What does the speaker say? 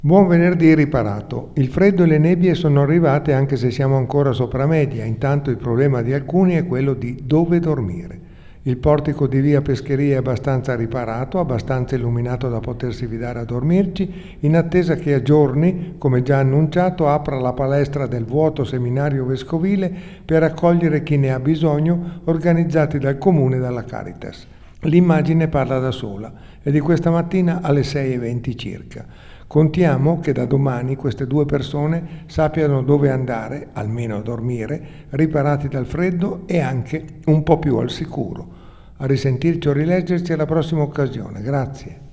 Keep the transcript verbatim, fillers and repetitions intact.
Buon venerdì riparato. Il freddo e le nebbie sono arrivate anche se siamo ancora sopra media, intanto il problema di alcuni è quello di dove dormire. Il portico di via Pescheria è abbastanza riparato, abbastanza illuminato da potersi fidare a dormirci, in attesa che a giorni, come già annunciato, apra la palestra del vuoto seminario vescovile per accogliere chi ne ha bisogno, organizzati dal Comune e dalla Caritas. L'immagine parla da sola, è di questa mattina alle sei e venti circa. Contiamo che da domani queste due persone sappiano dove andare, almeno a dormire, riparati dal freddo e anche un po' più al sicuro. A risentirci o rileggerci alla prossima occasione. Grazie.